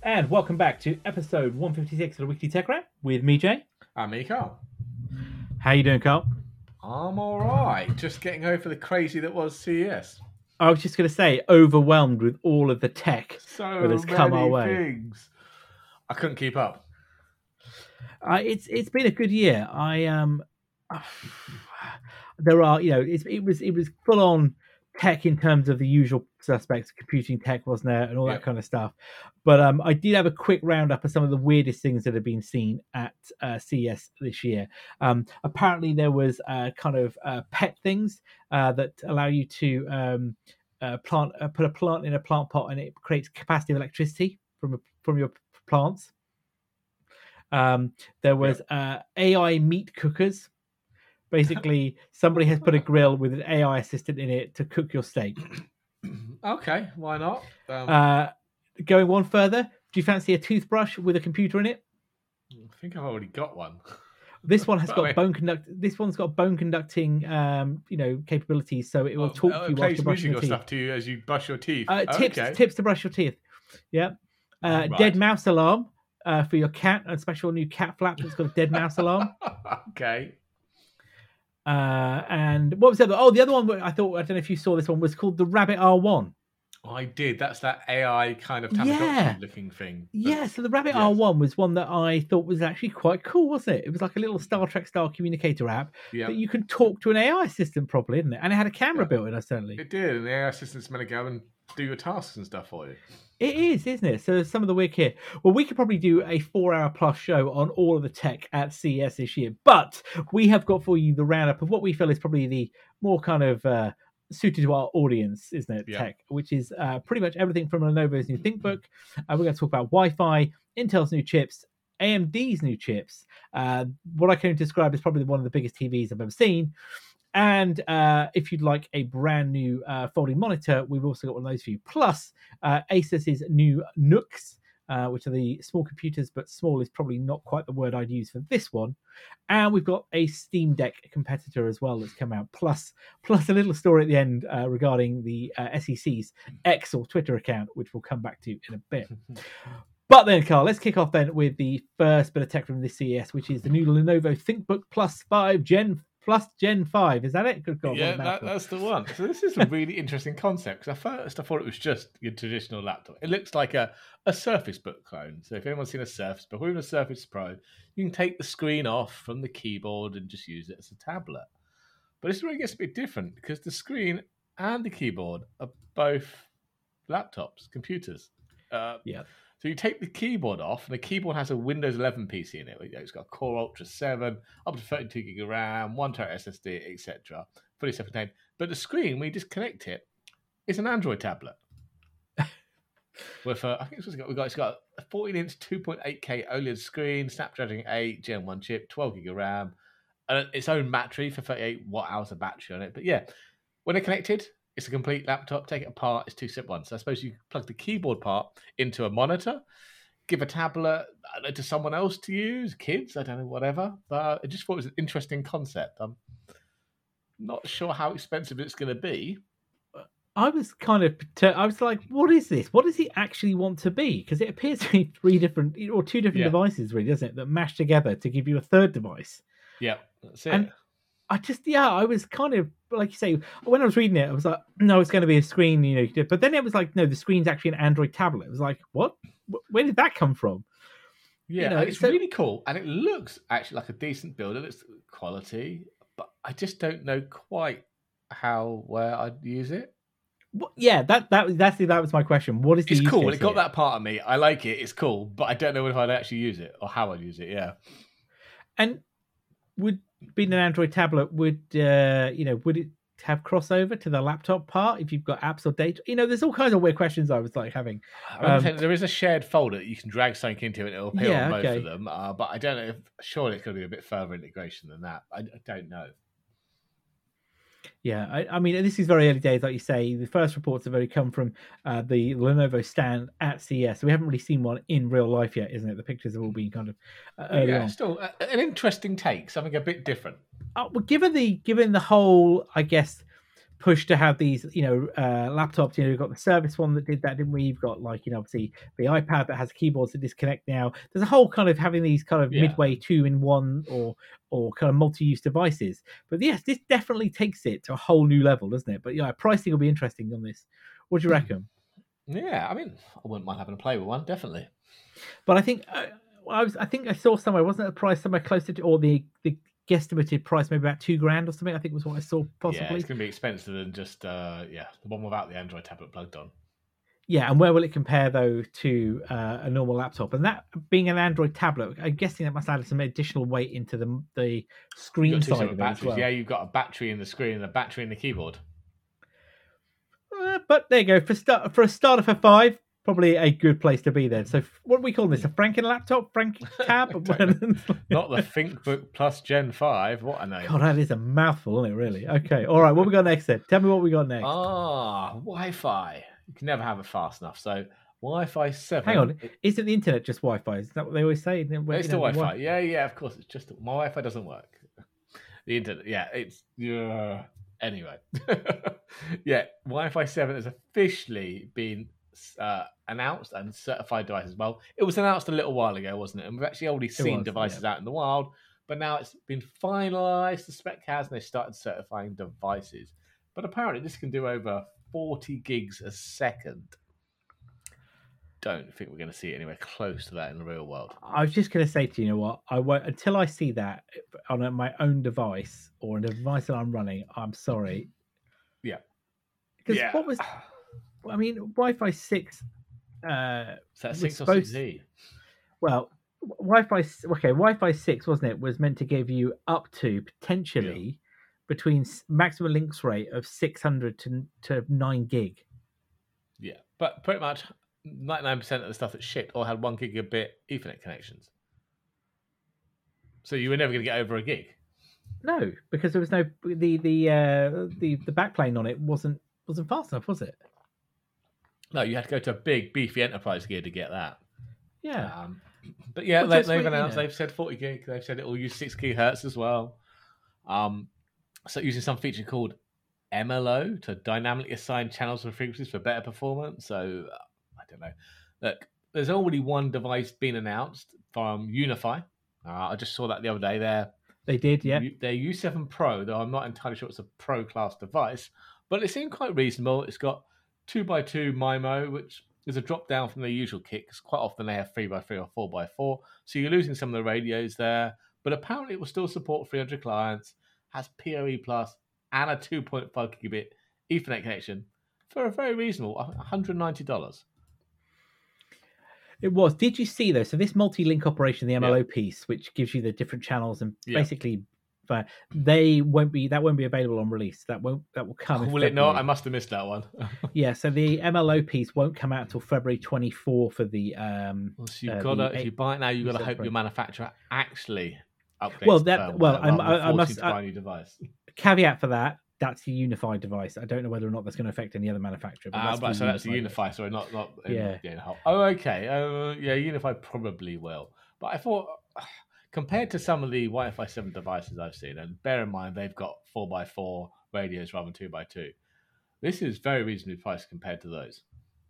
And welcome back to episode 156 of the Weekly Tech Wrap with me, Jay. I'm me, Carl. How you doing, Carl? I'm all right. Just getting over the crazy that was CES. I was just going to say, overwhelmed with all of the tech So that has come our way. things. I couldn't keep up. It's been a good year. There are, it was full on tech in terms of the usual suspects, computing tech, wasn't there, and all that kind of stuff. But I did have a quick roundup of some of the weirdest things that have been seen at CES this year. Apparently, there was pet things that allow you to put a plant in a plant pot, and it creates capacity of electricity from your plants. There was AI meat cookers. Basically, somebody has put a grill with an AI assistant in it to cook your steak. Okay, why not? Going one further, do you fancy a toothbrush with a computer in it? I think I've already got one. This one has got bone conducting, capabilities, so it will talk to you while you're brushing your teeth. Stuff to you as you brush your teeth. Tips to brush your teeth. Yeah. Right. Dead mouse alarm for your cat. A special new cat flap that's got a dead mouse alarm. Okay. And what was the other? Oh, the other one I don't know if you saw this one, was called the Rabbit R1. I did. That's that AI kind of Tamagotchi looking thing. So the Rabbit R1 was one that I thought was actually quite cool, wasn't it? It was like a little Star Trek style communicator app that you can talk to an AI assistant properly, didn't it? And it had a camera built in, certainly. It did, and the AI assistant's meant to go and do your tasks and stuff for you. It is, isn't it? So some of the weird here. Well, we could probably do a 4-hour plus show on all of the tech at CES this year, but we have got for you the roundup of what we feel is probably the more kind of suited to our audience, isn't it? Tech, which is pretty much everything from Lenovo's new ThinkBook. We're going to talk about Wi-Fi, Intel's new chips, AMD's new chips. What I can describe as probably one of the biggest TVs I've ever seen. And if you'd like a brand new folding monitor, we've also got one of those for you. Plus, Asus's new Nooks, which are the small computers, but small is probably not quite the word I'd use for this one. And we've got a Steam Deck competitor as well that's come out. Plus a little story at the end regarding the SEC's X or Twitter account, which we'll come back to in a bit. But then, Carl, let's kick off then with the first bit of tech from this CES, which is the new Lenovo ThinkBook Plus Gen 5. Is that it? Good God. Yeah, that's the one. So this is a really interesting concept, because at first I thought it was just your traditional laptop. It looks like a Surface Book clone. So if anyone's seen a Surface Book or even a Surface Pro, you can take the screen off from the keyboard and just use it as a tablet. But this really gets a bit different, because the screen and the keyboard are both laptops, computers. So you take the keyboard off, and the keyboard has a Windows 11 PC in it. It's got a Core Ultra 7, up to 32 gig of RAM, 1 TB SSD, etc. Fully self-contained. But the screen, when you just connect it, it's an Android tablet. With I think it's got a 14-inch 2.8K OLED screen, Snapdragon 8 Gen 1 chip, 12 gig of RAM, and its own battery for 38 watt-hours of battery on it. But yeah, when they're connected, it's a complete laptop. Take it apart, it's 2-step-1. So I suppose you plug the keyboard part into a monitor, give a tablet to someone else to use, kids, I don't know, whatever. But I just thought it was an interesting concept. I'm not sure how expensive it's going to be. I was I was like, what is this? What does he actually want to be? Because it appears to be two different devices, really, doesn't it? That mash together to give you a third device. Yeah, that's it. And I was kind of, like you say, when I was reading it, I was like, no, it's going to be a screen, but then it was like, no, the screen's actually an Android tablet. It was like, what? Where did that come from? Yeah, it's really cool. And it looks actually like a decent build. It looks quality, but I just don't know quite where I'd use it. Yeah, that was my question. What is the use It's cool. Case it got that part of me. I like it. It's cool, but I don't know if I'd actually use it or how I'd use it. Yeah. And would being an Android tablet, would it have crossover to the laptop part if you've got apps or data? There's all kinds of weird questions I was like having. There is a shared folder that you can drag something into, and it'll appear on both of them. But I don't know. Surely it's going to be a bit further integration than that. I don't know. Yeah, I mean, this is very early days, like you say. The first reports have only come from the Lenovo stand at CES, so we haven't really seen one in real life yet, isn't it? The pictures have all been kind of early on. Still an interesting take, something a bit different. Well, given the whole, I guess, push to have these, laptops. You've got the service one that did that, didn't we? You've got obviously the iPad that has keyboards that disconnect now. There's a whole kind of having these kind of midway 2-in-1 or kind of multi-use devices. But yes, this definitely takes it to a whole new level, doesn't it? But yeah, pricing will be interesting on this. What do you reckon? Yeah, I mean, I wouldn't mind having a play with one, definitely. But I think I think I saw somewhere, wasn't it a price somewhere closer to, or the guesstimated price maybe about $2,000 or something? I think was what I saw possibly. Yeah, it's going to be expensive than just the one without the Android tablet plugged on. Yeah, and where will it compare though to a normal laptop? And that being an Android tablet, I'm guessing that must add some additional weight into the screen side of it as well. Yeah, you've got a battery in the screen and a battery in the keyboard. But there you go. For a starter for $5, probably a good place to be then. So what do we call this? A Franken laptop? Franken tab? Not the ThinkBook Plus Gen 5. What a name. God, that is a mouthful, isn't it, really? Okay. All right. What we got next then? Tell me what we got next. Wi-Fi. You can never have it fast enough. So Wi-Fi 7. Hang on. Isn't the internet just Wi-Fi? Is that what they always say? It's still Wi-Fi. Yeah, of course. It's just my Wi-Fi doesn't work. The internet, it's... Anyway. Yeah, Wi-Fi 7 has officially been announced and certified device as well. It was announced a little while ago, wasn't it? And we've actually already seen devices out in the wild, but now it's been finalized. The spec has, and they started certifying devices. But apparently, this can do over 40 gigs a second. Don't think we're going to see it anywhere close to that in the real world. I was just going to say to you, what I won't until I see that on my own device or a device that I'm running. I'm sorry. Yeah. Because what was? I mean, Wi-Fi 6. So that's 6 or 6E. Well, Wi-Fi 6, wasn't it? Was meant to give you up to potentially between maximum links rate of 600 to 9 gig. Yeah, but pretty much 99% of the stuff that shipped all had 1 gigabit Ethernet connections. So you were never going to get over a gig. No, because there was no the backplane on it wasn't fast enough, was it? No, you had to go to a big beefy enterprise gear to get that. Yeah, but yeah, they've announced they've said 40 gig. They've said it will use 6 gigahertz as well. So using some feature called MLO to dynamically assign channels and frequencies for better performance. So I don't know. Look, there's already one device being announced from Unify. I just saw that the other day. They did, yeah. Their U7 Pro, though I'm not entirely sure it's a Pro class device, but it seemed quite reasonable. It's got 2x2 MIMO, which is a drop down from their usual kit, because quite often they have 3x3 or 4x4. So you're losing some of the radios there, but apparently it will still support 300 clients, has PoE Plus, and a 2.5 gigabit Ethernet connection for a very reasonable $190. It was. Did you see though? So this multi-link operation, the MLO piece, which gives you the different channels and basically, that won't be available on release. That will come. Will it not? I must have missed that one. Yeah. So the MLO piece won't come out until February 24 for the. So you've got to, if you buy it now, you've got to hope your manufacturer actually updates. I must buy a new device. Caveat for that. That's a unified device. I don't know whether or not that's going to affect any other manufacturer. But so that's a Unify. Sorry, not. Yeah. Oh, okay. Unify probably will. But I thought, compared to some of the Wi-Fi 7 devices I've seen, and bear in mind they've got 4x4 radios rather than 2x2, this is very reasonably priced compared to those.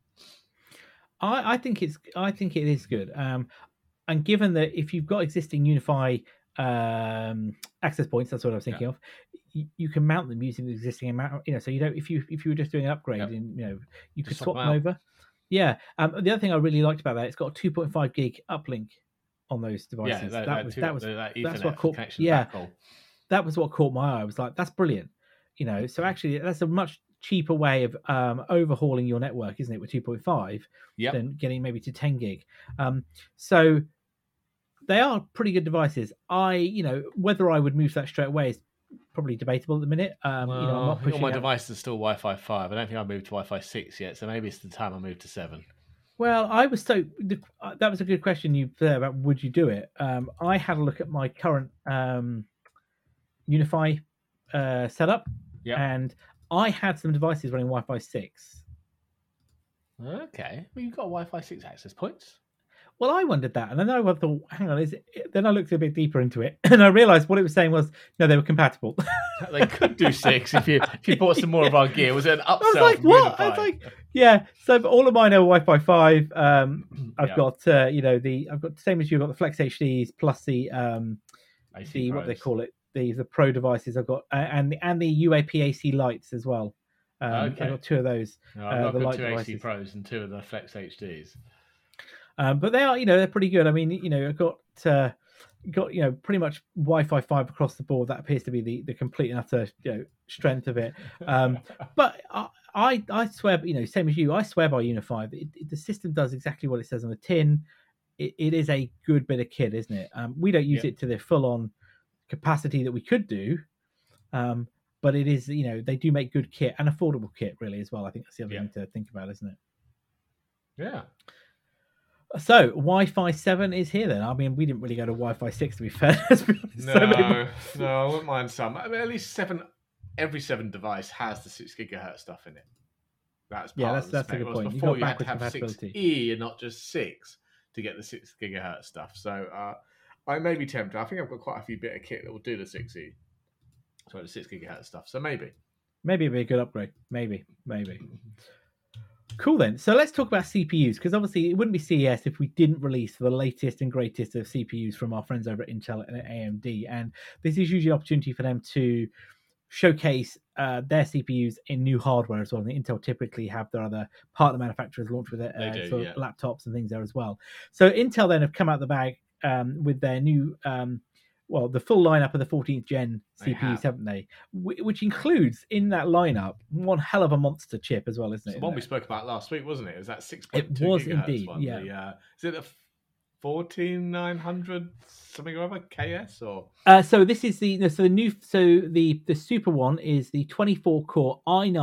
I think it is good. And given that if you've got existing Unify access points, that's what I was thinking of. You can mount them using the existing amount, so you don't. If you were just doing an upgrade, and you could swap them over. Yeah. The other thing I really liked about that, it's got a 2.5 gig uplink on those devices. That's what caught. Yeah, that was what caught my eye. I was like, that's brilliant. So actually, that's a much cheaper way of overhauling your network, isn't it? With 2.5, than getting maybe to 10 gig. So they are pretty good devices. Whether I would move that straight away is probably debatable at the minute. I'm not pushing. All my devices are still Wi-Fi 5. I don't think I've moved to Wi-Fi 6 yet, so maybe it's the time I move to 7. Well, that was a good question you there about would you do it. I had a look at my current Unify setup, and I had some devices running Wi-Fi 6. Okay, well, you've got Wi-Fi 6 access points. Well, I wondered that, and then I thought, hang on, is it? Then I looked a bit deeper into it, and I realised what it was saying was, no, they were compatible. They could do 6 if you bought some more of our gear. Was it an upsell? I was like, from what? Unify? I was like, yeah. So but all of mine are Wi-Fi 5. I've Yeah. got I've got the same as you. I've got the Flex HDs plus the AC what they Pros. call it, the Pro devices. I've got and the UAP AC lights as well. Okay. I've got 2 of those. No, I've the got light 2 AC devices. Pros and 2 of the Flex HDs. But they are, they're pretty good. I mean, I've got pretty much Wi-Fi 5 across the board. That appears to be the complete and utter strength of it. But I swear, same as you, I swear by Unify. The system does exactly what it says on the tin. It is a good bit of kit, isn't it? We don't use it to the full-on capacity that we could do, but it is, they do make good kit and affordable kit, really, as well. I think that's the other thing to think about, isn't it? Yeah. So Wi-Fi 7 is here then. I mean, we didn't really go to Wi-Fi 6 to be fair. No, I wouldn't mind some. I mean, at least every 7 device has the 6 gigahertz stuff in it. That's that's a good point. Before you had to have 6E and not just 6 to get the 6 gigahertz stuff. So I may be tempted. I think I've got quite a few bit of kit that will do the 6E. Sorry, the 6 gigahertz stuff. So maybe it'd be a good upgrade. Maybe. Cool then. So let's talk about CPUs, because obviously it wouldn't be CES if we didn't release the latest and greatest of CPUs from our friends over at Intel and AMD. And this is usually an opportunity for them to showcase their CPUs in new hardware as well. And Intel typically have their other partner manufacturers launch with laptops and things there as well. So Intel then have come out the bag with their new the full lineup of the 14th gen CPUs, haven't they? Which includes in that lineup one hell of a monster chip as well, isn't it? The one we spoke about last week, wasn't it? It was that 6.2 It was gigahertz indeed, one. yeah. Is it a 14900 something or other KS or? So this is the super one is the 24 core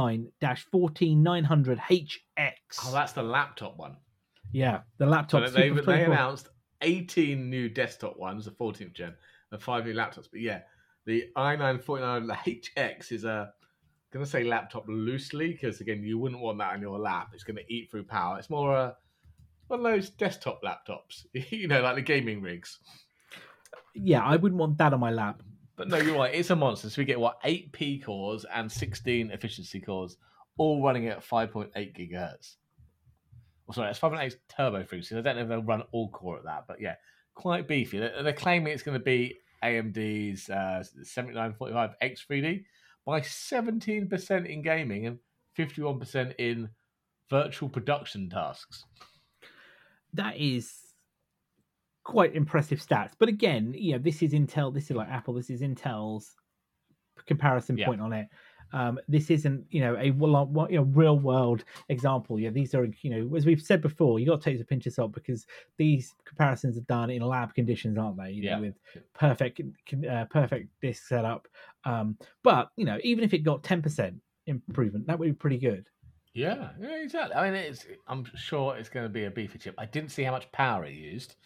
i9-14900HX. Oh, that's the laptop one. Yeah, the laptop. So they announced 18 new desktop ones, the 14th gen. And 5 new laptops, but the i9-14900HX is I'm going to say laptop loosely because again you wouldn't want that on your lap. It's going to eat through power. It's more one of those desktop laptops, like the gaming rigs. Yeah, I wouldn't want that on my lap. But no, you're right. It's a monster. So we get 8 P cores and 16 efficiency cores, all running at 5.8 gigahertz. Sorry, it's 5.8 turbo frequency. I don't know if they'll run all core at that, but yeah. Quite beefy. They're claiming it's going to be AMD's 7945 X3D by 17% in gaming and 51% in virtual production tasks. That is quite impressive stats. But again, this is Intel. This is like Apple. This is Intel's comparison point on it. This isn't, a real world example. Yeah, these are, as we've said before, you got to take it with a pinch of salt because these comparisons are done in lab conditions, aren't they? With perfect disk setup. But even if it got 10% improvement, that would be pretty good. Yeah, exactly. I mean, I'm sure it's going to be a beefy chip. I didn't see how much power it used.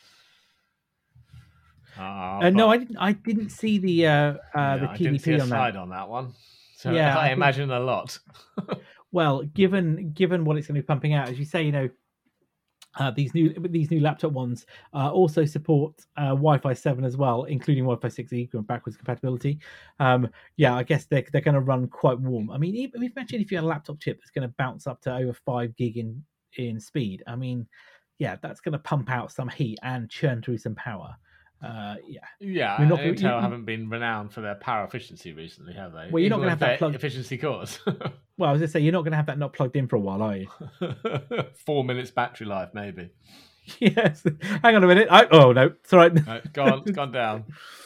No, I didn't see the TDP I didn't see a on slide that. on that one. So yeah, I imagine a lot. Well, given what it's going to be pumping out, as you say, these new laptop ones also support Wi-Fi 7 as well, including Wi-Fi 6E backwards compatibility. I guess they're going to run quite warm. I mean, imagine if you had a laptop chip that's going to bounce up to over 5 gig in speed. I mean, that's going to pump out some heat and churn through some power. Intel haven't been renowned for their power efficiency recently, have they? Well, you're not going to have that efficiency cores. Well, I was going to say, you're not going to have that not plugged in for a while, are you? 4 minutes battery life, maybe. Yes. Hang on a minute. Oh no, it's all right. No, it's gone down.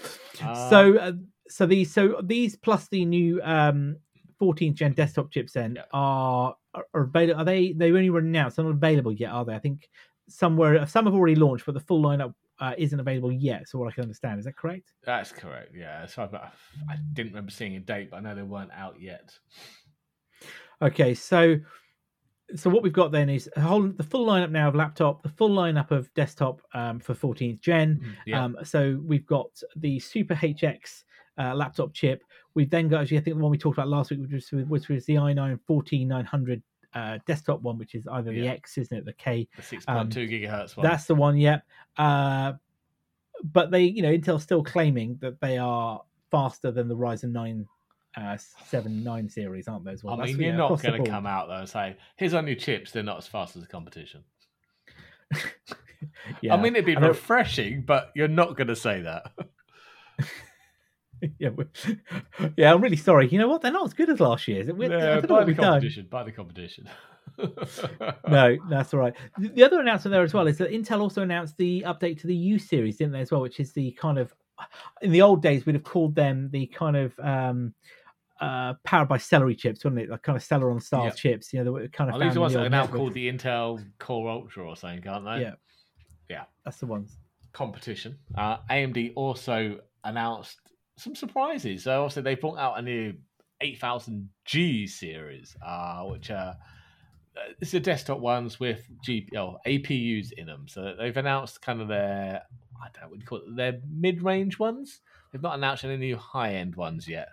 So these plus the new 14th gen desktop chips then are available. Are they only announced? They're not available yet, are they? I think some have already launched, but the full lineup isn't available yet. So what I can understand, is that correct? That's correct. Yeah. So I didn't remember seeing a date, but I know they weren't out yet. Okay, so what we've got then is the full lineup now of laptop, the full lineup of desktop for 14th gen. So we've got the Super HX laptop chip. We've then got, actually, I think the one we talked about last week, which was the i9-14900 desktop one, which is either the X, isn't it? The K, the 6.2 gigahertz one. That's the one. Yeah. But they, Intel's still claiming that they are faster than the Ryzen 9 7 9 series, aren't they? As well. I mean, you're not going to come out though and say, "Here's our new chips. They're not as fast as the competition." I mean, it'd be refreshing, but you're not going to say that. I'm really sorry. You know what? They're not as good as last year's. By the competition. No, that's all right. The other announcement there as well is that Intel also announced the update to the U series, didn't they, as well? Which is the kind of, in the old days, we'd have called them the kind of powered by Celery chips, wouldn't it? Like kind of Celeron style chips. The kind of. These ones are now called the Intel Core Ultra or something, can't they? Yeah, that's the ones. Competition. AMD also announced some surprises. So obviously they brought out a new 8000G series, which it's the desktop ones with APUs in them. So they've announced kind of their, I don't know what you call it, their mid-range ones. They've not announced any new high-end ones yet.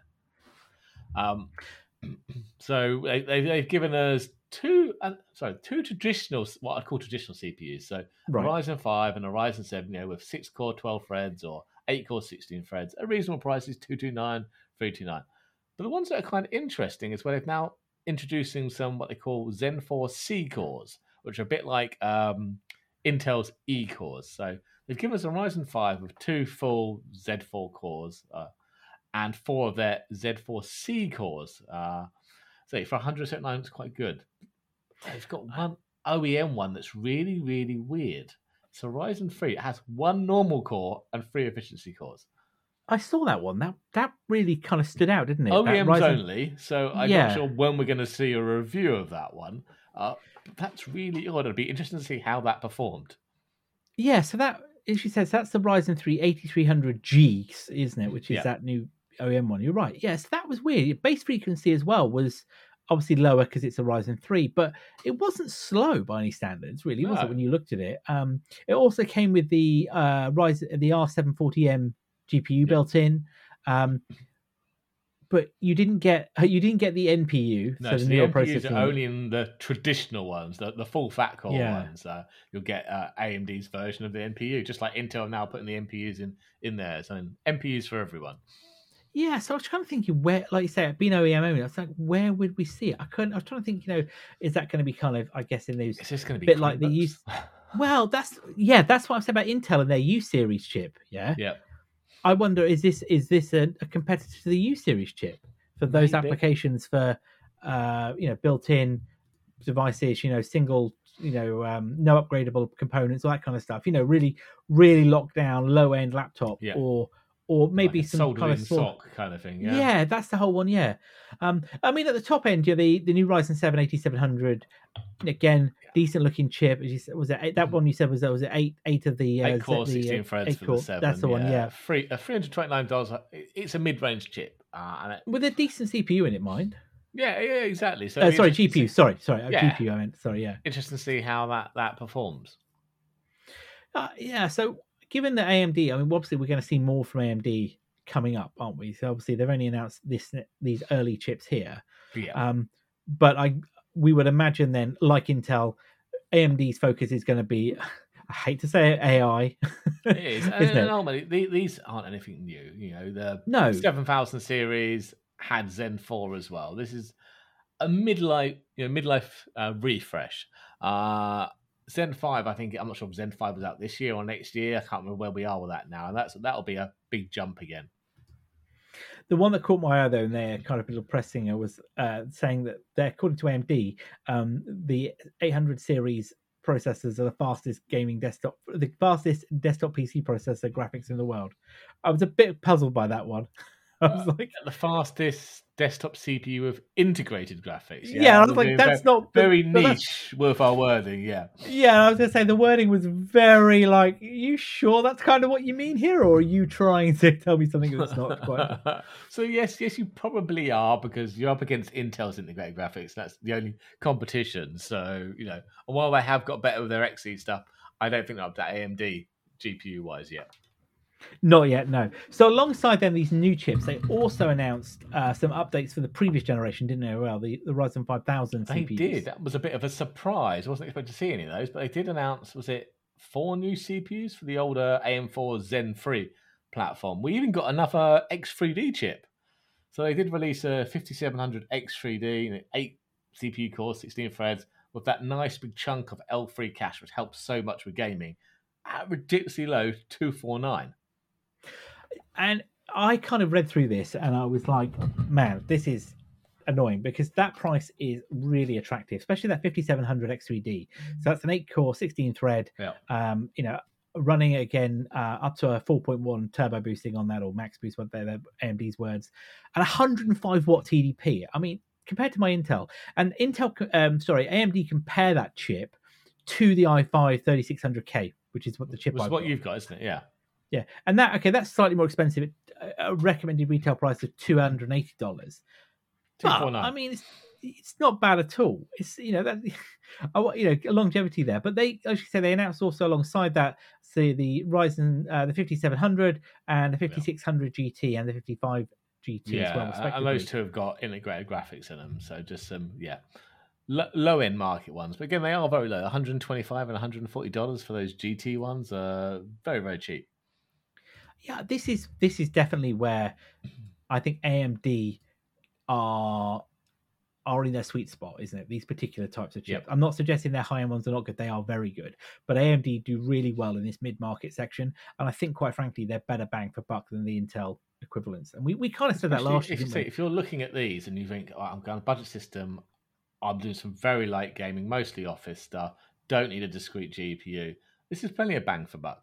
So they've given us two traditional, what I'd call traditional CPUs. So Ryzen 5 and a Ryzen 7, with 6-core 12 threads or 8-core 16 threads. A reasonable price is $229, $329. But the ones that are kind of interesting is where they've now introducing some what they call Zen 4 C cores, which are a bit like Intel's E cores. So they've given us a Ryzen 5 with 2 full Z4 cores and 4 of their Z4 C cores. So for $179, it's quite good. They've got one OEM one that's really, really weird. So Ryzen 3, it has 1 normal core and 3 efficiency cores. I saw that one. That really kind of stood out, didn't it? OEMs only, so I'm not sure when we're going to see a review of that one. That's really odd. It'll be interesting to see how that performed. Yeah, so that, as she says, that's the Ryzen 3 8300G, isn't it? Which is that new OEM one. You're right. Yes, that was weird. Base frequency as well was obviously lower because it's a Ryzen 3, but it wasn't slow by any standards, really, was it, when you looked at it? It also came with the R740M GPU built in, but you didn't get the NPU. No, so the NPUs are only in the traditional ones, the full fat core ones. You'll get AMD's version of the NPU, just like Intel now putting the NPUs in there. So NPUs for everyone. Yeah, so I was kind of thinking where, like you say, being OEM only, I was like, where would we see it? I was trying to think, is that going to be kind of, I guess, in those, it's just going to be bit like the U. Well, that's what I've said about Intel and their U series chip. Yeah. I wonder, is this a competitor to the U series chip for those applications for built-in devices, single, no upgradable components, all that kind of stuff. Really, really locked down, low-end laptop, or maybe like some kind of sock kind of thing. Yeah, that's the whole one. Yeah, I mean, at the top end, the new Ryzen 7 8700, again, decent looking chip. As you said, was it that one you said was it eight of the 8 core 16 threads for the 7? That's the one. Yeah, $329. It's a mid-range chip, with a decent CPU in it, mind. Yeah, exactly. So GPU. Sorry, GPU. I meant sorry. Yeah, interesting to see how that performs. So given that AMD, I mean, obviously we're going to see more from AMD coming up, aren't we? So obviously they've only announced these early chips here. Yeah. But we would imagine then, like Intel, AMD's focus is going to be, I hate to say it, AI. It is. And normally these aren't anything new. The 7000 series had Zen 4 as well. This is a midlife refresh. Zen 5, I think, I'm not sure if Zen 5 was out this year or next year. I can't remember where we are with that now. And that'll be a big jump again. The one that caught my eye, though, and they're kind of a little pressing, was saying that according to AMD, the 800 series processors are the fastest desktop PC processor graphics in the world. I was a bit puzzled by that one. I was like, the fastest desktop CPU with integrated graphics. Yeah, I was like, that's not very niche with our wording. Yeah, I was going to say the wording was very like, are you sure that's kind of what you mean here, or are you trying to tell me something that's not quite? So yes, you probably are, because you're up against Intel's integrated graphics. That's the only competition. So and while they have got better with their Xe stuff, I don't think they're up to AMD GPU wise yet. Not yet, no. So alongside them, these new chips, they also announced some updates for the previous generation, didn't they? Well, the Ryzen 5000 They CPUs. did. That was a bit of a surprise. I wasn't expecting to see any of those, but they did announce, was it 4 new CPUs for the older AM4 Zen 3 platform? We even got another X3D chip. So they did release a 5700 X3D, 8 CPU cores, 16 threads, with that nice big chunk of L3 cache, which helps so much with gaming, at ridiculously low 249. And I kind of read through this and I was like, man, this is annoying because that price is really attractive, especially that 5700 X3D. So that's an 8-core, 16 thread, Yeah. Running again up to a 4.1 turbo boosting on that, or max boost, what they're AMD's words, and 105 watt TDP. I mean, compared to my Intel, and AMD compare that chip to the i5 3600K, which is what the chip I've got. You've got, isn't it? Yeah. Yeah, and that's slightly more expensive. A recommended retail price of $280. But I mean, it's not bad at all. It's longevity there. But they, as you say, they announced also alongside that, say the Ryzen, the 5700 and the 5600 GT and the 55 GT as well, respectively. And those two have got integrated graphics in them, so just some low end market ones. But again, they are very low. $125 and $140 for those GT ones are very, very cheap. Yeah, this is definitely where I think AMD are in their sweet spot, isn't it? These particular types of chips. Yep. I'm not suggesting their high-end ones are not good. They are very good. But AMD do really well in this mid-market section. And I think, quite frankly, they're better bang for buck than the Intel equivalents. And we kind of said that last year. If you're looking at these and you think, I'm going to budget system, I'm doing some very light gaming, mostly office stuff, don't need a discrete GPU, this is plenty of bang for buck.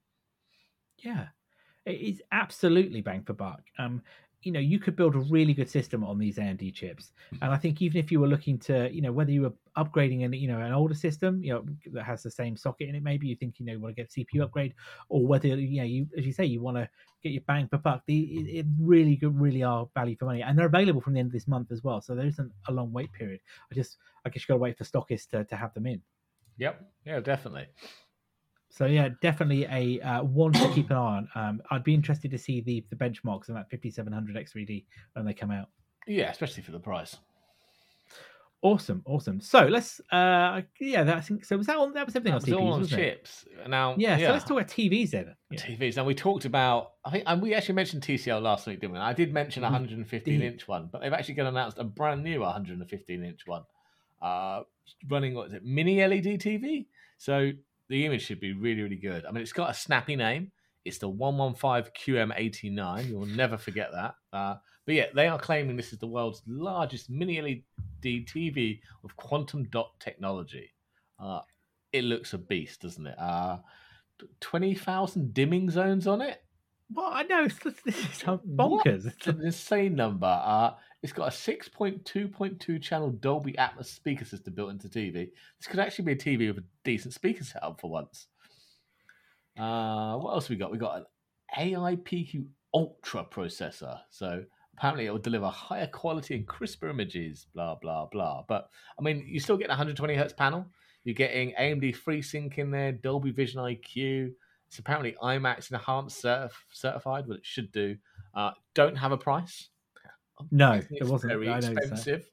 Yeah, it is absolutely bang for buck. You could build a really good system on these AMD chips. And I think even if you were looking to, whether you were upgrading an older system, that has the same socket in it, maybe you think, you want to get a CPU upgrade, or whether, you, as you say, you want to get your bang for buck, it really good, really are value for money. And they're available from the end of this month as well. So there isn't a long wait period. I guess you got to wait for stockists to have them in. Yep. Yeah, definitely. So yeah, definitely a one to keep an eye on. I'd be interested to see the benchmarks on that 5700 X3D when they come out. Yeah, especially for the price. Awesome. So let's I think so. Was that everything on CPUs? All on chips. Now, so let's talk about TVs then. Yeah. TVs. Now we talked about, I think, and we actually mentioned TCL last week, didn't we? I did mention a 115-inch one, but they've actually announced a brand new 115-inch one, running mini LED TV. So the image should be really, really good. I mean, it's got a snappy name. It's the 115QM89. You'll never forget that. But yeah, they are claiming this is the world's largest mini LED TV with quantum dot technology. It looks a beast, doesn't it? 20,000 dimming zones on it. Well, I know. This is bonkers. It's an insane number. It's got a 6.2.2 channel Dolby Atmos speaker system built into TV. This could actually be a TV with a decent speaker setup for once. What else we got? We got an AIPQ Ultra processor. So apparently it will deliver higher quality and crisper images, blah, blah, blah. But, I mean, you still get a 120 hertz panel. You're getting AMD FreeSync in there, Dolby Vision IQ. It's apparently IMAX Enhanced certified, what it should do. Don't have a price. No, it wasn't very expensive.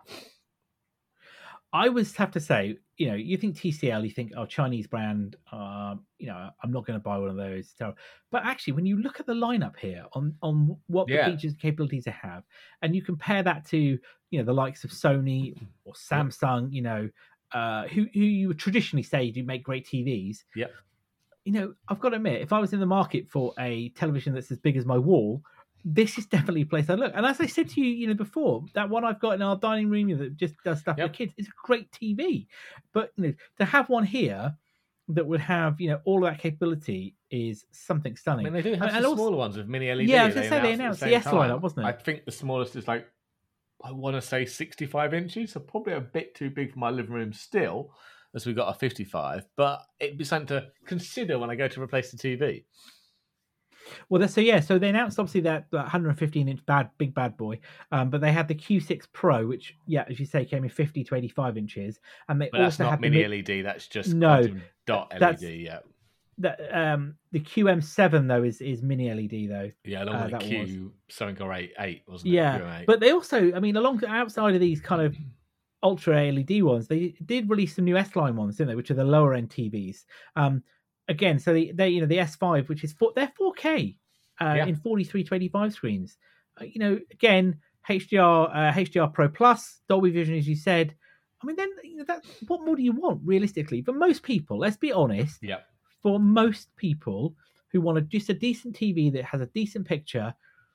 I would have to say, you think TCL, you think, Chinese brand, I'm not going to buy one of those. But actually, when you look at the lineup here on what the features and capabilities they have, and you compare that to, the likes of Sony or Samsung, who you would traditionally say do make great TVs. Yep. I've got to admit, if I was in the market for a television that's as big as my wall, this is definitely a place I look. And as I said to you, before, that one I've got in our dining room that just does stuff for kids is a great TV. But to have one here that would have all of that capability is something stunning. I mean, they do have some smaller ones with mini LED. Yeah, I was going to say they announced the S lineup, wasn't it? I think the smallest is I want to say 65 inches, so probably a bit too big for my living room still, as we got a 55. But it'd be something to consider when I go to replace the TV. Well, so they announced obviously that 115-inch big bad boy, but they had the Q6 Pro, which, as you say, came in 50 to 85 inches, and they but also that's not had mini LED. That's just quantum dot LED. the QM7 though is mini LED though. Yeah, along with the that Q something or eight, wasn't it? Yeah, QM8. but they also, I mean, outside of these kind of ultra LED ones, they did release some new S line ones, didn't they? Which are the lower end TVs. Again, so they you know the S5, which is they're 4K in 4325 screens. Again, HDR Pro Plus, Dolby Vision, as you said. I mean, then that what more do you want realistically? For most people, let's be honest. Yeah. For most people who want just a decent TV that has a decent picture,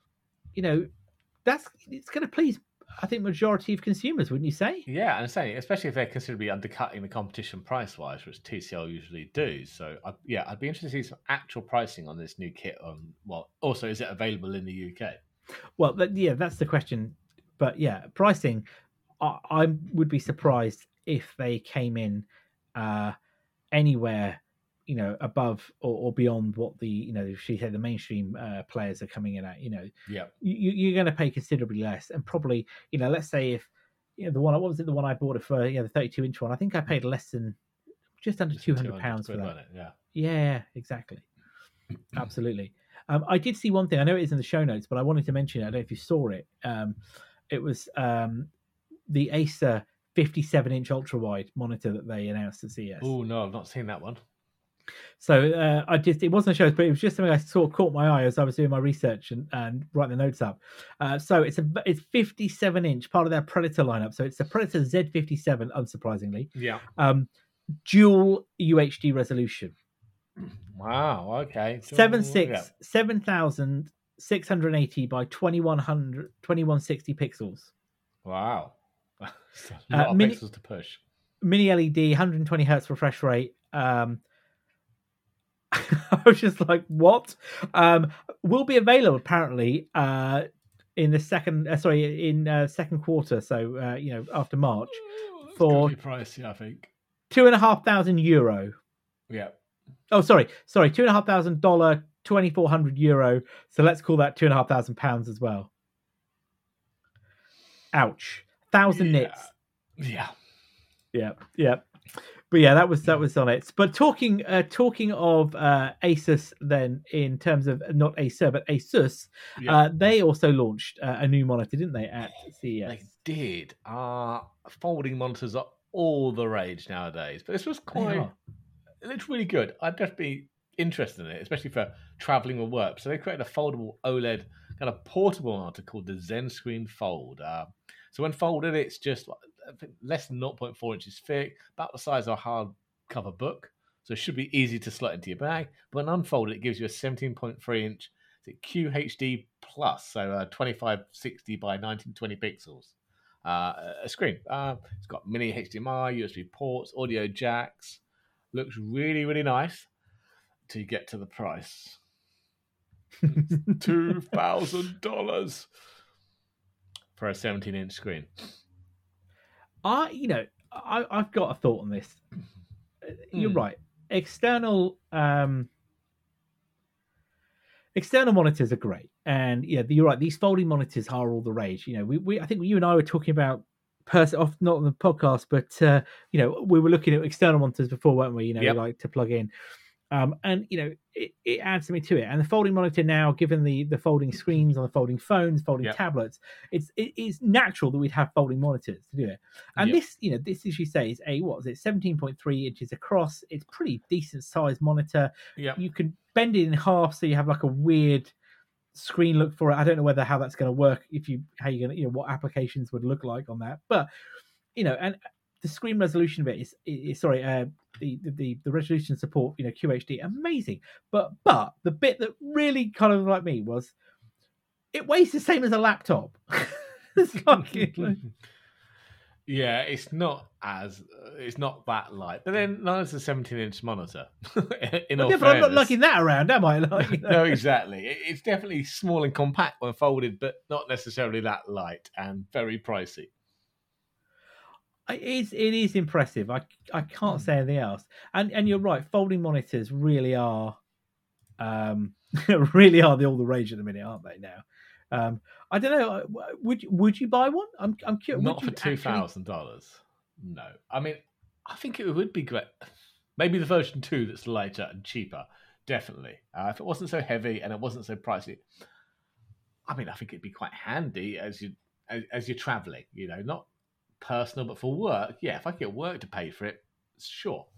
it's going to please, I think, majority of consumers, wouldn't you say? Yeah, and I'm saying, especially if they're considerably undercutting the competition price-wise, which TCL usually do. So, I'd be interested to see some actual pricing on this new kit. Also, is it available in the UK? Well, that's the question. But yeah, pricing, I would be surprised if they came in anywhere, above or beyond what she said the mainstream players are coming in at. You're going to pay considerably less, and probably, let's say if the one, what was it, the one I bought it for, the 32-inch one, I think I paid less than just under £200 for that. Yeah, exactly. Absolutely. I did see one thing. I know it is in the show notes, but I wanted to mention it. I don't know if you saw it. It was the Acer 57-inch ultra wide monitor that they announced at CES. Oh no, I've not seen that one. So it wasn't a show, but it was just something I saw caught my eye as I was doing my research and writing the notes up. So it's 57-inch, part of their Predator lineup. So it's the Predator Z57, unsurprisingly. Yeah. Dual UHD resolution. Wow. Okay. 7,680 by 2160 pixels. Wow. A lot of pixels to push. Mini LED, 120 hertz refresh rate. I was just like, what? Will be available apparently in the second quarter, so after March, for pricey, I think. €2,500. Yeah. Oh, sorry, $2,500, €2,400. So let's call that £2,500 as well. Ouch. 1,000 nits. Yeah. But yeah, that was on it. But talking of Asus, then, in terms of not Acer but Asus, they also launched a new monitor, didn't they, at CES? They did. Folding monitors are all the rage nowadays, but this was it looked really good. I'd definitely be interested in it, especially for traveling with work. So they created a foldable OLED kind of portable monitor called the ZenScreen Fold. So when folded, it's just less than 0.4 inches thick, about the size of a hardcover book. So it should be easy to slot into your bag. But when unfolded, it gives you a 17.3 inch QHD plus, so 2560 by 1920 pixels. A screen. It's got mini HDMI, USB ports, audio jacks. Looks really, really nice till you get to the price. $2,000 for a 17-inch screen. I've got a thought on this. You're right. External monitors are great, and you're right. These folding monitors are all the rage. I think you and I were talking about not on the podcast, but we were looking at external monitors before, weren't we? Like to plug in. And it adds something to it. And the folding monitor now, given the folding screens on the folding phones, folding tablets, it is natural that we'd have folding monitors to do it. And this, as you say, is 17.3 inches across. It's pretty decent sized monitor. You can bend it in half so you have like a weird screen look for it. I don't know how that's going to work. What applications would look like on that, but and the screen resolution of it is the resolution support, QHD, amazing. But the bit that really kind of like me was it weighs the same as a laptop. Yeah, it's not that light. But then neither is a 17-inch monitor. But I'm not lugging that around, am I? No, exactly. It's definitely small and compact when folded, but not necessarily that light and very pricey. It is impressive. I can't say anything else. And you're right. Folding monitors really are all the rage at the minute, aren't they? Now, I don't know. Would you buy one? I'm curious. Not for $2,000. No. I mean, I think it would be great. Maybe the version 2 that's lighter and cheaper. Definitely. If it wasn't so heavy and it wasn't so pricey, I mean, I think it'd be quite handy as you're traveling. Not personal, but for work. Yeah, if I get work to pay for it, sure.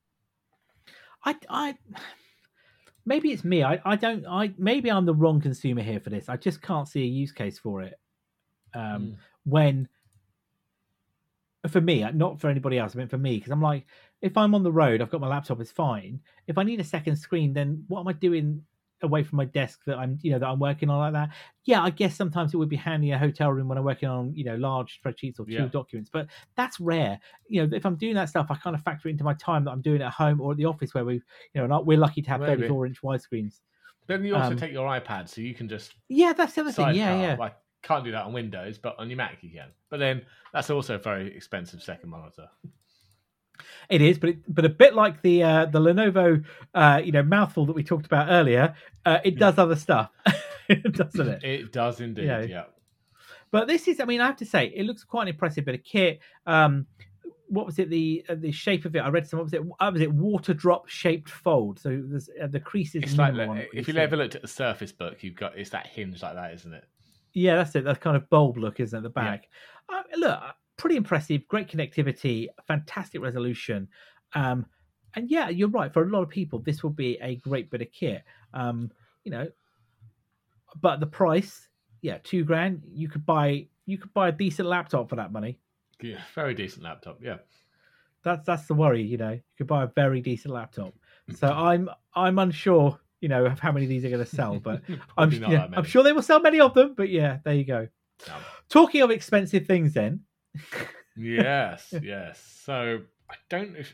I maybe it's me. I don't. Maybe I'm the wrong consumer here for this. I just can't see a use case for it. When for me, not for anybody else. I mean, for me, because I'm like, if I'm on the road, I've got my laptop, it's fine. If I need a second screen, then what am I doing away from my desk that I'm working on like that? Yeah, I guess sometimes it would be handy in a hotel room when I'm working on large spreadsheets or two documents, but that's rare. If I'm doing that stuff, I kind of factor it into my time that I'm doing at home or at the office where we're lucky to have 34-inch widescreens. Then you also take your iPad, so you can just that's the other thing. Yeah. I can't do that on Windows, but on your Mac you can. But then that's also a very expensive second monitor. It is, but a bit like the Lenovo mouthful that we talked about earlier, it does other stuff, doesn't it? It does indeed. Yeah. But this is, I mean, I have to say, it looks quite an impressive bit of kit. What was it? The shape of it. I read some. What was it? Water drop shaped fold. So there's the creases. It's like if you ever looked at the Surface Book, it's that hinge like that, isn't it? Yeah, that's it. That kind of bulb look, isn't it? The back. Yeah. Look, pretty impressive. Great connectivity, fantastic resolution, and yeah, you're right. For a lot of people, this will be a great bit of kit. But the price, $2,000. You could buy a decent laptop for that money. Yeah, very decent laptop. Yeah, that's the worry. You could buy a very decent laptop. So I'm unsure. Of how many of these are going to sell, but I'm sure they will sell many of them. But yeah, there you go. Talking of expensive things, then. yes. So I don't know.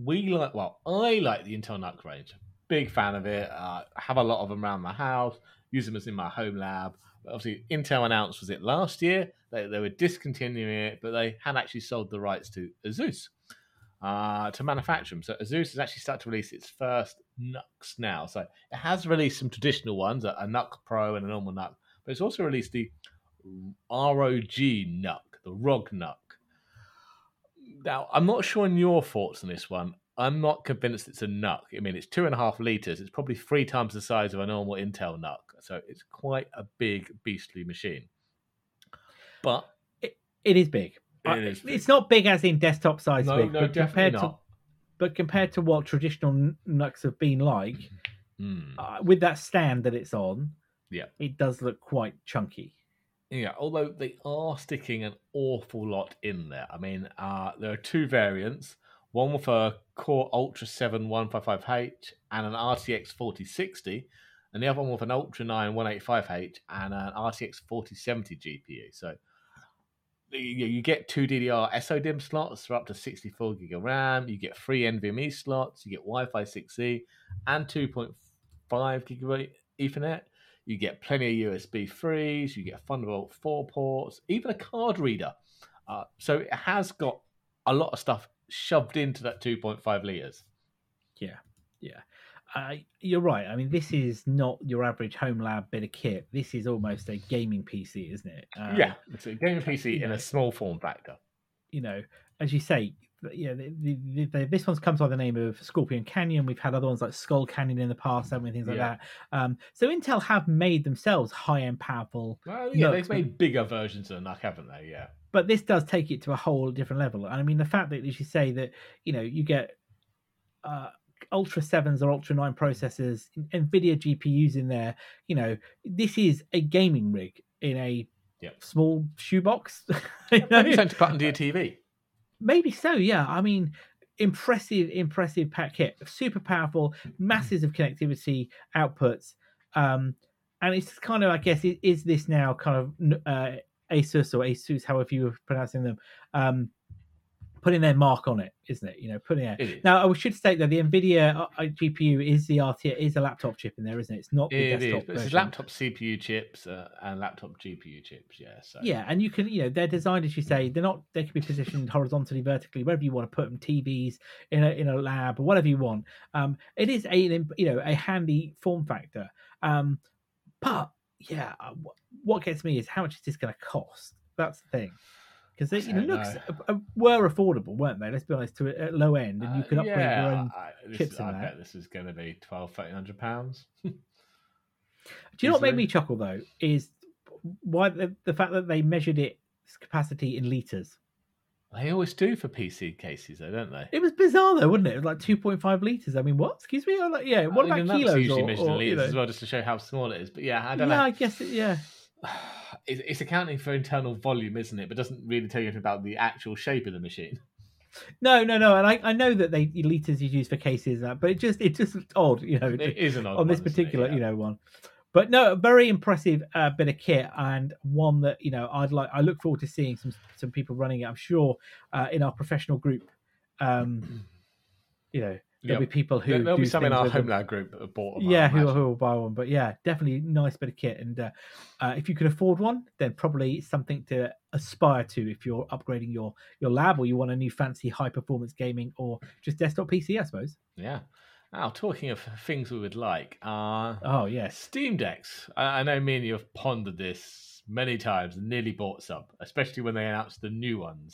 I like the Intel NUC range. Big fan of it. I have a lot of them around my house. Use them as in my home lab. But obviously, Intel announced was it last year they were discontinuing it, but they had actually sold the rights to Asus to manufacture them. So Asus has actually started to release its first NUCs now. So it has released some traditional ones, a NUC Pro and a normal NUC, but it's also released the ROG NUC, the ROG NUC. Now, I'm not sure on your thoughts on this one. I'm not convinced it's a NUC. I mean, it's 2.5 liters. It's probably 3 times the size of a normal Intel NUC. So it's quite a big, beastly machine. But it is big. It's not big as in desktop size big. No, definitely not. But compared to what traditional NUCs have been like, with that stand that it's on, it does look quite chunky. Yeah, although they are sticking an awful lot in there. I mean, there are 2 variants. One with a Core Ultra 7 155H and an RTX 4060, and the other one with an Ultra 9 185H and an RTX 4070 GPU. So you get 2 DDR SODIMM slots for up to 64 gig of RAM. You get 3 NVMe slots. You get Wi-Fi 6E and 2.5 gigabit Ethernet. You get plenty of USB 3s. You get Thunderbolt 4 ports, even a card reader. So it has got a lot of stuff shoved into that 2.5 liters. Yeah. You're right. I mean, this is not your average home lab bit of kit. This is almost a gaming PC, isn't it? It's a gaming PC in a small form factor. As you say, this one comes by the name of Scorpion Canyon. We've had other ones like Skull Canyon in the past, haven't we? Things like that. So Intel have made themselves high-end, powerful. Well, yeah, they've made bigger versions of the NUC, haven't they? Yeah. But this does take it to a whole different level. And I mean, the fact that, as you say, that you get Ultra 7s or Ultra 9 processors, NVIDIA GPUs in there. This is a gaming rig in a small shoebox. Maybe something to put under your TV. Maybe so, yeah. I mean, impressive pack kit. Super powerful, masses of connectivity outputs. And it's kind of, I guess, is this now kind of Asus or Asus, however you were pronouncing them, putting their mark on it, isn't it? Putting it. Now, I should state that the NVIDIA GPU is the RTX, is a laptop chip in there, isn't it? It's not the desktop version. It's laptop CPU chips and laptop GPU chips, yeah. So. Yeah, and you can, they're designed, as you say, they can be positioned horizontally, vertically, wherever you want to put them, TVs, in a lab, or whatever you want. It is a handy form factor. But, yeah, what gets me is how much is this going to cost? That's the thing. Because they don't looks know. were affordable, weren't they? Let's be honest, to at low end, and you could upgrade your own chips in I that. bet this is going to be £1,200-1,300. Do you know what made me chuckle though? Is why the fact that they measured its capacity in liters. They always do for PC cases, though, don't they? It was bizarre, though, wasn't it? It was like 2.5 liters. I mean, what? Excuse me? Like, yeah. What about kilos? Usually measured in liters as well, just to show how small it is. But yeah, I don't know. Yeah, I guess yeah. It's accounting for internal volume, isn't it? But doesn't really tell you anything about the actual shape of the machine. No, and I know that liters is used for cases, but it just looked odd, It is an odd on this one, particular one. But no, a very impressive bit of kit, and one that I look forward to seeing some people running it. I'm sure in our professional group, there'll be people who there'll be some in our Homeland group that have bought them. Yeah, who will buy one. But yeah, definitely nice bit of kit, and if you can afford one, then probably something to aspire to if you're upgrading your lab, or you want a new fancy high performance gaming or just desktop PC, I suppose. Yeah. Now, talking of things we would like, oh yes, Steam Decks. I know me and you have pondered this many times and nearly bought some, especially when they announced the new ones.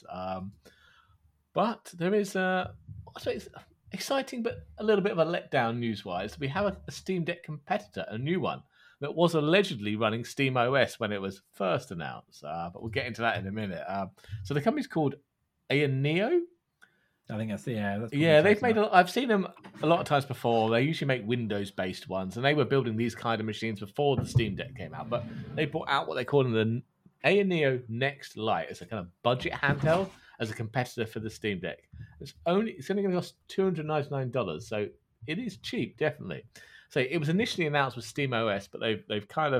But there is exciting, but a little bit of a letdown news-wise. We have a Steam Deck competitor, a new one that was allegedly running SteamOS when it was first announced. But we'll get into that in a minute. So the company's called Ayaneo. I think that's they've made. I've seen them a lot of times before. They usually make Windows-based ones, and they were building these kind of machines before the Steam Deck came out. But they brought out what they call the Ayaneo Next Lite as a kind of budget handheld as a competitor for the Steam Deck. It's only going to cost $299, so it is cheap, definitely. So it was initially announced with SteamOS, but they've kind of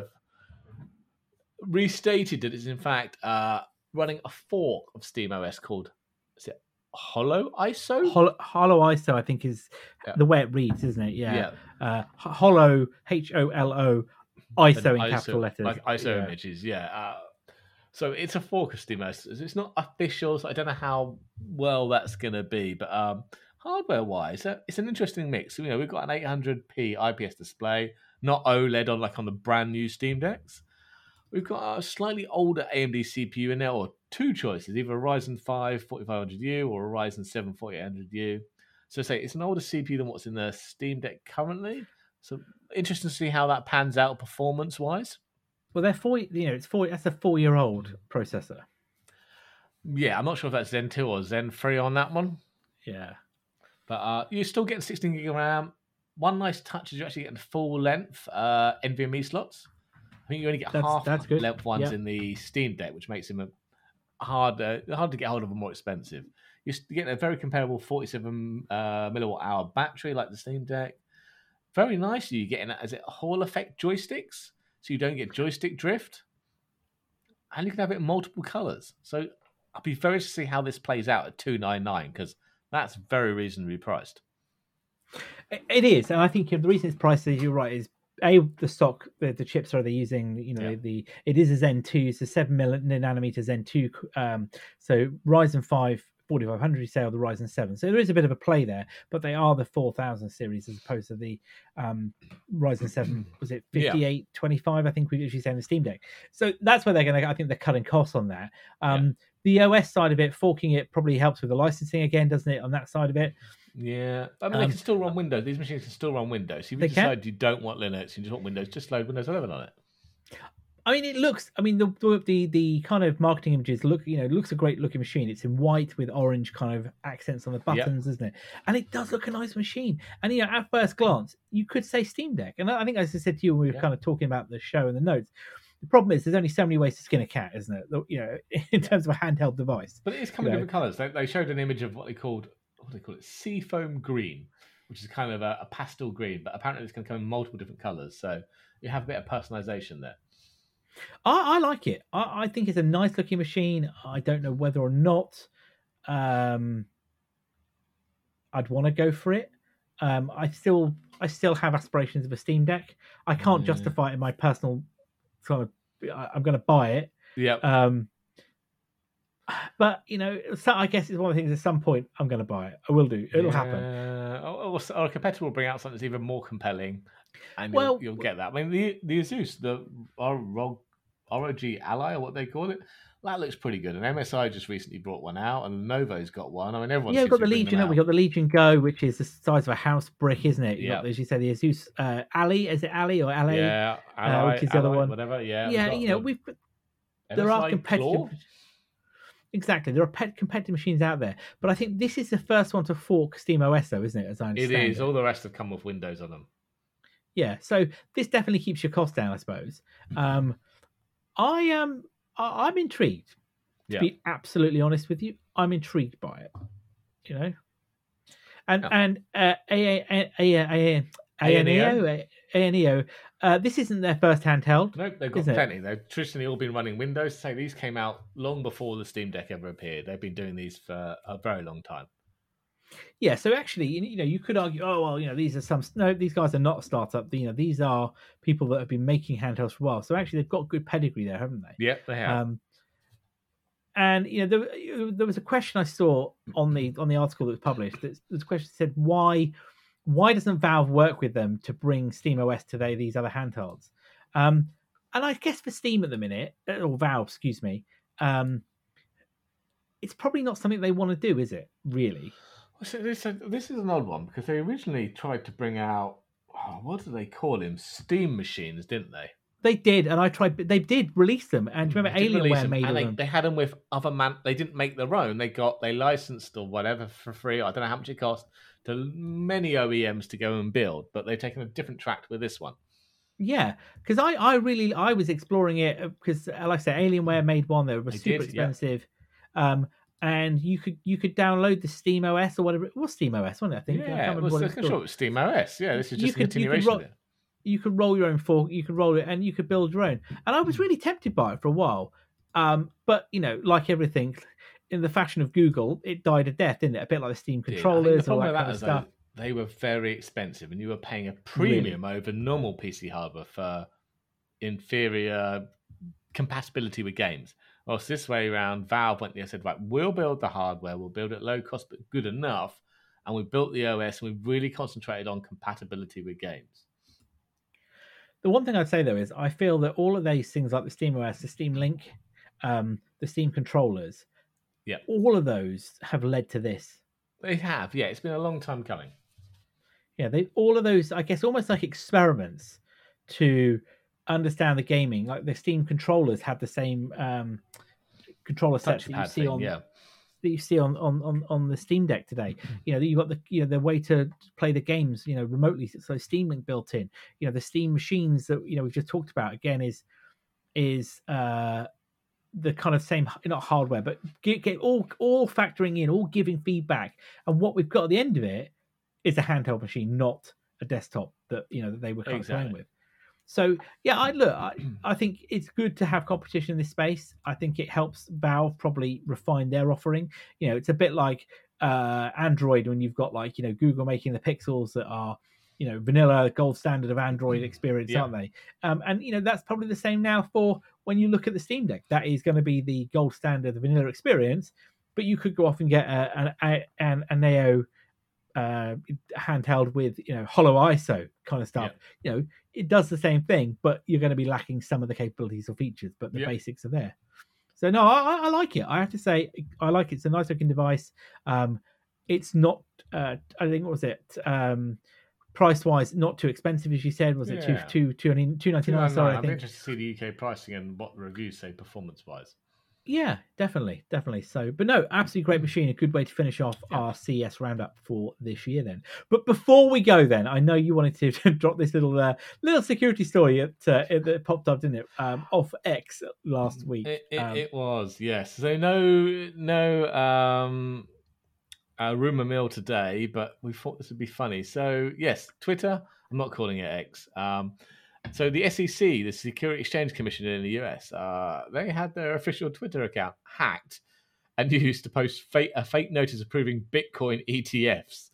restated that it's in fact running a fork of SteamOS called Holo ISO? Holo ISO, I think, is the way it reads, isn't it? Yeah. Holo, HOLO, ISO in capital letters. Like ISO images, yeah. So it's a fork of SteamOS. It's not official, so I don't know how well that's going to be. But hardware-wise, it's an interesting mix. We've got an 800p IPS display, not OLED on the brand new Steam Decks. We've got a slightly older AMD CPU in there, or two choices, either a Ryzen 5 4500U or a Ryzen 7 4800U. So it's an older CPU than what's in the Steam Deck currently. So interesting to see how that pans out performance-wise. Well, they're 40. It's 40. That's a 4-year-old processor. Yeah, I'm not sure if that's Zen 2 or Zen 3 on that one. Yeah, but you're still getting 16 gig of RAM. One nice touch is you're actually getting full length NVMe slots. I think you only get half length ones in the Steam Deck, which makes them hard to get hold of and more expensive. You're getting a very comparable 47 milliwatt hour battery like the Steam Deck. Very nicely, you're getting Hall effect joysticks, so you don't get joystick drift, and you can have it in multiple colors. So I'll be very interested to see how this plays out at $299, because that's very reasonably priced. It is, and I think the reason it's priced, as you're right, is the stock, the chips are they using, it is a Zen 2, it's a 7 nanometer Zen 2, so Ryzen 5 4500, you say, or the Ryzen 7. So there is a bit of a play there, but they are the 4000 series as opposed to the Ryzen 7, was it 5825, I think we usually say in the Steam Deck. So that's where I think they're cutting costs on that. The OS side of it, forking it probably helps with the licensing again, doesn't it, on that side of it? Yeah, I mean, they can still run Windows. These machines can still run Windows. If you decide you don't want Linux, you just want Windows, just load Windows 11 on it. I mean, it looks. I mean, the kind of marketing images looks a great looking machine. It's in white with orange kind of accents on the buttons, isn't it? And it does look a nice machine. And at first glance, you could say Steam Deck. And I think, as I said to you when we were kind of talking about the show and the notes, the problem is there's only so many ways to skin a cat, isn't it? In terms of a handheld device. But it is coming in different colours. They showed an image of what they call it, seafoam green, which is kind of a pastel green, but apparently it's going to come in multiple different colours. So you have a bit of personalisation there. I like it. I think it's a nice looking machine. I don't know whether or not I'd want to go for it. I still have aspirations of a Steam Deck. I can't justify it in my personal kind of. I'm going to buy it. Yeah. But so I guess it's one of the things. At some point, I'm going to buy it. I will do. It'll happen. Or a competitor will bring out something that's even more compelling, and you'll get that. I mean, the Asus, our ROG Ally, or what they call it, That looks pretty good. And MSI just recently brought one out, and Lenovo's got one. I mean, everyone Yeah, we've seems got to the be bringing Legion. them We out. got the Legion Go, which is the size of a house brick, isn't it? You Yeah. got, as you say, the Asus Ali. Is it Ali or LA? Yeah, Ally, Which is the other one. whatever. Yeah, Yeah, we've got we've the there are MSI competitive. Claw. Exactly, there are competitive machines out there, but I think this is the first one to fork SteamOS, though, isn't it? As I It understand is. All the rest have come with Windows on them. Yeah, so this definitely keeps your cost down, I suppose. I am. I'm intrigued. To be absolutely honest with you, I'm intrigued by it. You know, and ANEO. This isn't their first handheld. Nope, they've got plenty. They've traditionally all been running Windows. Say these came out long before the Steam Deck ever appeared. They've been doing these for a very long time. Yeah, so actually, you could argue, oh well, these guys are not a startup. These are people that have been making handhelds for a while. So actually, they've got good pedigree there, haven't they? Yeah, they have. And there was a question I saw on the article that was published. There's a question that said why doesn't Valve work with them to bring SteamOS to these other handhelds? And I guess for Steam at the minute, or Valve, excuse me, it's probably not something they want to do, is it? Really? So this is an odd one because they originally tried to bring out what do they call them? Steam machines, didn't they? They did, and I tried. They did release them, and do you remember Alienware made them? They had them with other They didn't make their own. They licensed or whatever for free. I don't know how much it cost to many OEMs to go and build, but they've taken a different track with this one. Yeah, because I was exploring it because, like I said, Alienware made one that was super expensive. Yeah. And you could download the Steam OS or whatever. It was Steam OS, wasn't it? I think. Yeah, I'm sure it was Steam OS. Yeah, this is just a continuation of it. You could roll your own fork, you could roll it, and you could build your own. And I was really tempted by it for a while. But, like everything, in the fashion of Google, it died a death, didn't it? A bit like the Steam controllers or that kind of stuff. They were very expensive, and you were paying a premium over normal PC hardware for inferior compatibility with games. Whilst this way around, Valve went there and said, right, we'll build the hardware, we'll build it low cost but good enough, and we built the OS, and we really concentrated on compatibility with games. The one thing I'd say, though, is I feel that all of these things like the SteamOS, the Steam Link, the Steam controllers, all of those have led to this. They have, yeah. It's been a long time coming. Yeah, all of those, I guess, almost like experiments to understand the gaming. Like the Steam controllers have the same controller sets that you see on that you see on the Steam Deck today. You've got the way to play the games remotely. So Steam Link built in. The Steam machines that we've just talked about again is the kind of same, not hardware, but get all factoring in, all giving feedback. And what we've got at the end of it is a handheld machine, not a desktop that that they were kind of playing with. So yeah, I think it's good to have competition in this space. I think it helps Valve probably refine their offering. It's a bit like Android when you've got Google making the Pixels that are vanilla gold standard of Android experience, aren't they? And that's probably the same now for when you look at the Steam Deck. That is going to be the gold standard, the vanilla experience. But you could go off and get a Neo handheld with hollow ISO kind of stuff. It does the same thing, but you're going to be lacking some of the capabilities or features, but the basics are there. So no, I like it. I have to say I like it. It's a nice looking device. It's not I think, what was it, price wise not too expensive, as you said. Was it $299? Sorry, I'm interested to see the UK pricing and what the reviews say performance wise. Yeah, definitely. So, but no, absolutely great machine. A good way to finish off our CES roundup for this year. Then, but before we go, then I know you wanted to drop this little security story that popped up, didn't it? Off X last week. It was, yes. So no rumor mill today, but we thought this would be funny. So yes, Twitter. I'm not calling it X. So the SEC, the Security Exchange Commission in the US, they had their official Twitter account hacked and used to post a fake notice approving Bitcoin ETFs.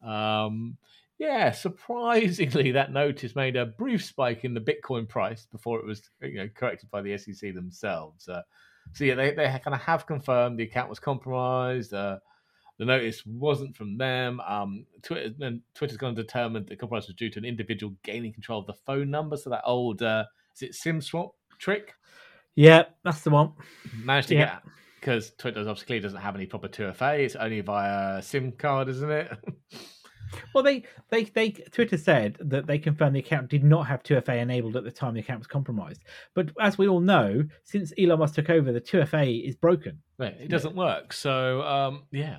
Surprisingly, that notice made a brief spike in the Bitcoin price before it was corrected by the SEC themselves. They kind of have confirmed the account was compromised. The notice wasn't from them. Twitter's going to determine the compromise was due to an individual gaining control of the phone number. So that old, is it SIM swap trick? Yeah, that's the one. Managed to get, because Twitter obviously doesn't have any proper 2FA. It's only via SIM card, isn't it? Well, they Twitter said that they confirmed the account did not have 2FA enabled at the time the account was compromised. But as we all know, since Elon Musk took over, the 2FA is broken. Right, it doesn't work. So yeah.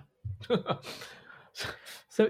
So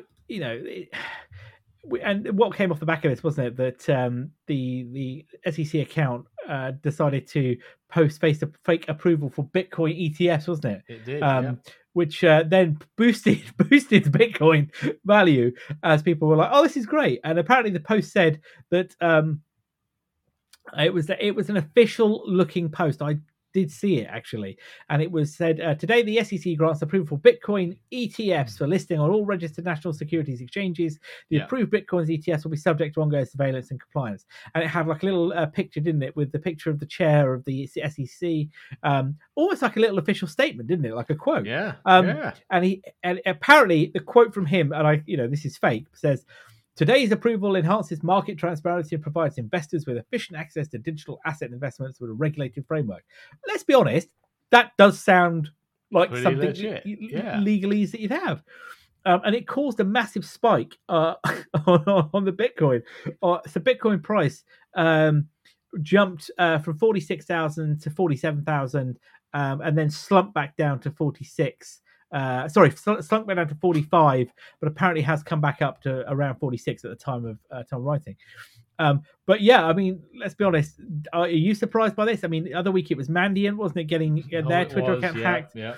and what came off the back of this, wasn't it, that the SEC account decided to post fake approval for Bitcoin ETFs, wasn't it? It did, which then boosted the Bitcoin value as people were like, "Oh, this is great!" And apparently, the post said that it was an official looking post. I did see it actually, and it was said today the SEC grants approval for Bitcoin ETFs for listing on all registered national securities exchanges. The approved Bitcoins ETFs will be subject to ongoing surveillance and compliance. And it had like a little picture, didn't it, with the picture of the chair of the SEC, almost like a little official statement, didn't it, like a quote? And apparently the quote from him, and this is fake, says, "Today's approval enhances market transparency and provides investors with efficient access to digital asset investments with a regulated framework." Let's be honest, that does sound like pretty something legalese that you'd have. And it caused a massive spike on the Bitcoin. So Bitcoin price jumped from 46,000 to 47,000 and then slumped back down to 46. Slunk back down to 45, but apparently has come back up to around 46 at the time of writing. But yeah, I mean, let's be honest. Are you surprised by this? I mean, the other week it was Mandiant, wasn't it, getting their Twitter account hacked? Yeah.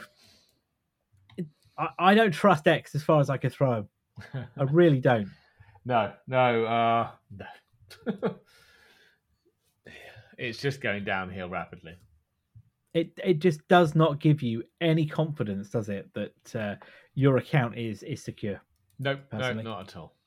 I don't trust X as far as I can throw them. I really don't. No. It's just going downhill rapidly. It just does not give you any confidence, does it, that your account is secure? Nope, no, not at all.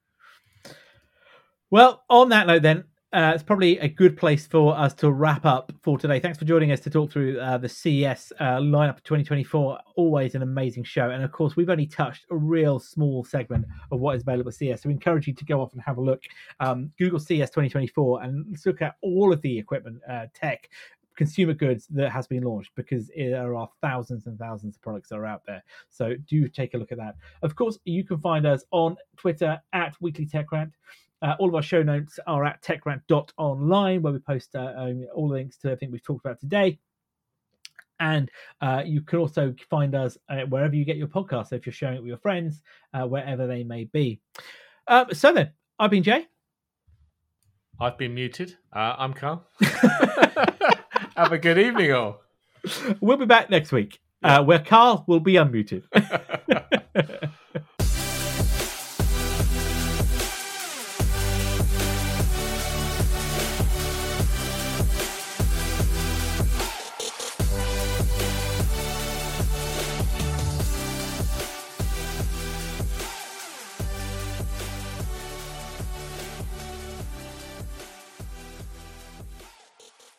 Well, on that note then, it's probably a good place for us to wrap up for today. Thanks for joining us to talk through the CES lineup of 2024. Always an amazing show. And of course, we've only touched a real small segment of what is available at CES. So we encourage you to go off and have a look. Google CES 2024 and let's look at all of the equipment, tech, consumer goods that has been launched, because there are thousands and thousands of products that are out there. So do take a look at that. Of course, you can find us on Twitter at Weekly Tech Rant. All of our show notes are at techrant.online, where we post all the links to everything we've talked about today. And you can also find us wherever you get your podcasts. So if you're sharing it with your friends, wherever they may be. So then, I've been Jay. I've been muted. I'm Carl. Have a good evening, all. We'll be back next week, where Carl will be unmuted.